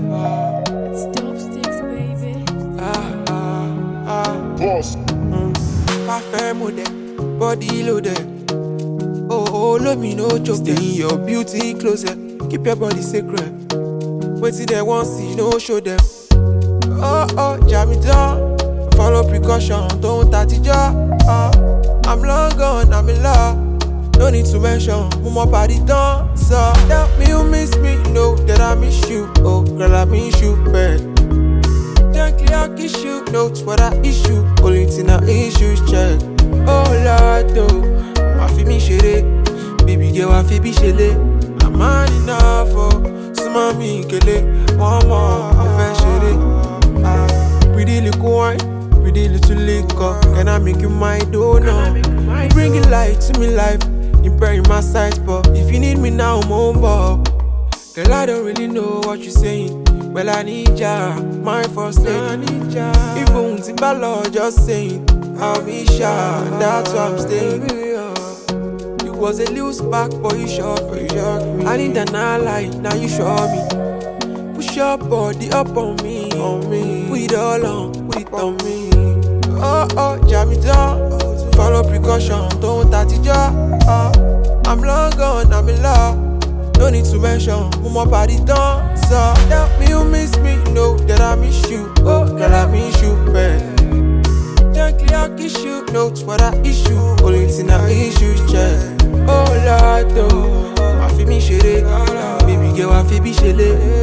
It's dope sticks, baby. Boss. Parfait model, body loaded. Oh, love me no joke. Stay in your beauty closet. Keep your body sacred. Wait till they want see, no show them. Jam it down. Follow precaution, don't touch it jaw. I'm long gone, I'm in love. No need to mention, mama body done. So tell me you miss me, know that I miss you. Oh, girl, I miss you bad. Gently I'll kiss you, notes what I issue. Only thing I issue is check. Oh Lord, though, I feel me shitty. Baby girl, I feel be shitty. I'm man enough, oh, so mommy kele. One more, if I shitty. Pretty little wine, pretty little liquor. Can I make you my donor? You bring it light to me life. You bury my sight, but if you need me now, I'm on board. Girl, I don't really know what you're saying. Well, I need ya, my first lady. I need ya. Even Zimbalo just saying, I'll be shy, that's why I'm staying. You was a little spark, but you shocked me. I need an ally, now you show me. Push your body up on me. Put it all on, put it on me. Jam it down. Follow precaution, don't touch it jaw. I'm long gone, I'm in love. No need to mention, mama body done. So tell me you miss me, know that I miss you. Oh, girl, I miss you bad. Gently I'll kiss you, notes what I issue. Only thing I issue is check. Oh Lord, though, I feel me shitty. Baby girl, I feel be shitty.